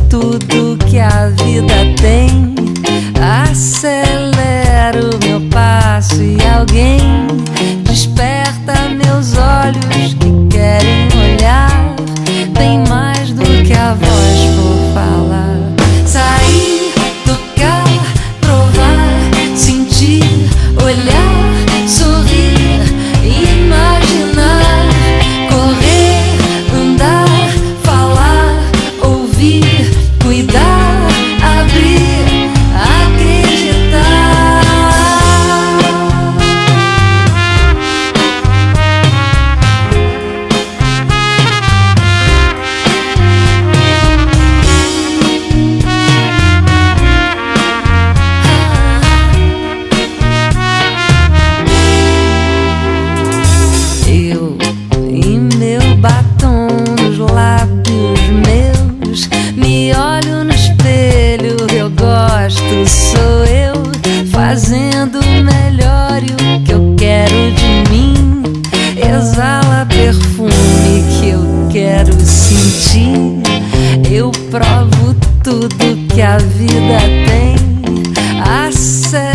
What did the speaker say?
tudo que a vida tem. Acelero meu passo e alguém desperta meus olhos que querem olhar. Tem mais do que a voz por falar. Sair, tocar, provar, sentir, olhar, sorrir, imaginar, correr, andar, falar, ouvir, cuidar, abrir, acreditar. Eu e meu batom nos lábios meus, me olho no espelho, eu gosto, sou eu fazendo o melhor e o que eu quero de mim. Exala perfume que eu quero sentir. Eu provo tudo que a vida tem. Acelera